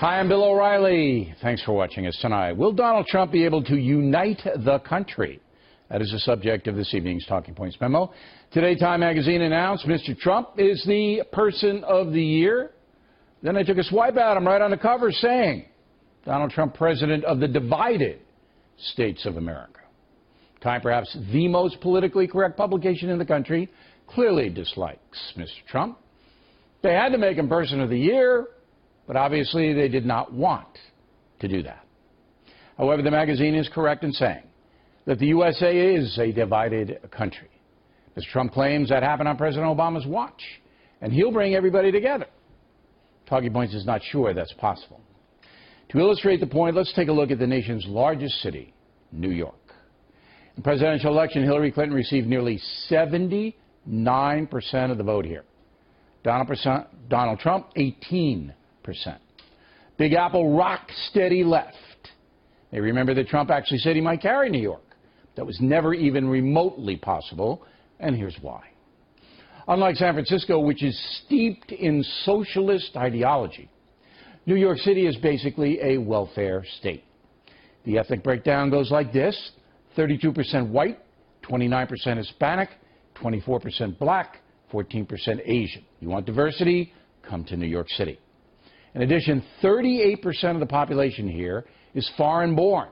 Hi, I'm Bill O'Reilly. Thanks for watching us tonight. Will Donald Trump be able to unite the country? That is the subject of this evening's Talking Points memo. Today, Time magazine announced Mr. Trump is the person of the year. Then they took a swipe at him right on the cover saying, Donald Trump, president of the divided states of America. Time, perhaps the most politically correct publication in the country, clearly dislikes Mr. Trump. They had to make him person of the year, but obviously they did not want to do that. However, the magazine is correct in saying that the USA is a divided country. Mr. Trump claims that happened on President Obama's watch, and he'll bring everybody together. Talking Points is not sure that's possible. To illustrate the point, let's take a look at the nation's largest city, New York. In the presidential election, Hillary Clinton received nearly 79% of the vote here. Donald Trump, 18%. Big Apple, rock steady left. They remember that Trump actually said he might carry New York. That was never even remotely possible, and here's why. Unlike San Francisco, which is steeped in socialist ideology, New York City is basically a welfare state. The ethnic breakdown goes like this: 32% white, 29% Hispanic, 24% black, 14% Asian. You want diversity? Come to New York City. In addition, 38% of the population here is foreign-born,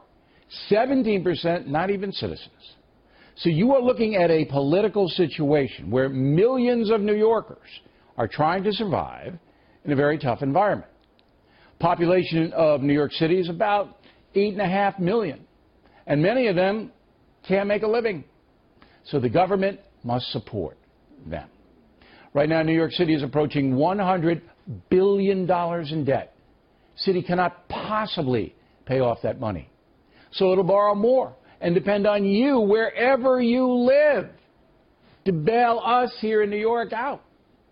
17% not even citizens. So you are looking at a political situation where millions of New Yorkers are trying to survive in a very tough environment. Population of New York City is about 8.5 million, and many of them can't make a living. So the government must support them. Right now, New York City is approaching $100 billion in debt. City cannot possibly pay off that money. So it'll borrow more and depend on you, wherever you live, to bail us here in New York out.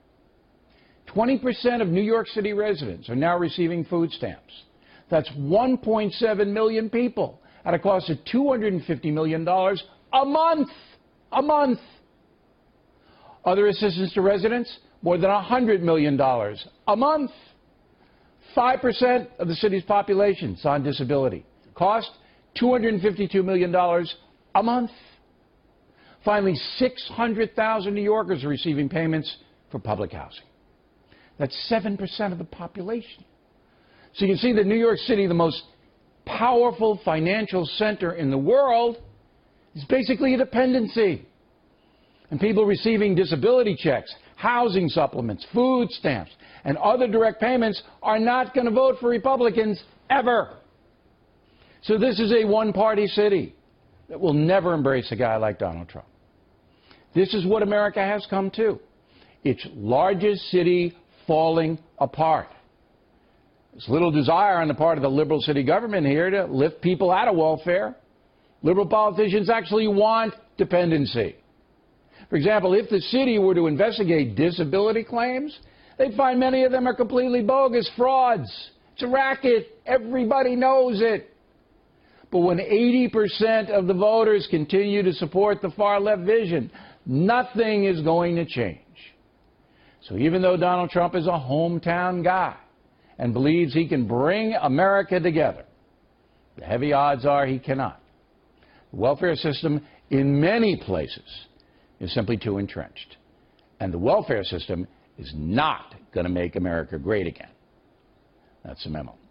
20% of New York City residents are now receiving food stamps. That's 1.7 million people at a cost of $250 million a month. A month. Other assistance to residents, more than $100 million a month. 5% of the city's population is on disability. Cost, $252 million a month. Finally, 600,000 New Yorkers are receiving payments for public housing. That's 7% of the population. So you can see that New York City, the most powerful financial center in the world, is basically a dependency. And people receiving disability checks, housing supplements, food stamps, and other direct payments are not going to vote for Republicans ever. So this is a one-party city that will never embrace a guy like Donald Trump. This is what America has come to. Its largest city falling apart. There's little desire on the part of the liberal city government here to lift people out of welfare. Liberal politicians actually want dependency. For example, if the city were to investigate disability claims, they'd find many of them are completely bogus, frauds. It's a racket. Everybody knows it. But when 80% of the voters continue to support the far-left vision, nothing is going to change. So even though Donald Trump is a hometown guy and believes he can bring America together, the heavy odds are he cannot. The welfare system in many places is simply too entrenched. And the welfare system is not going to make America great again. That's the memo.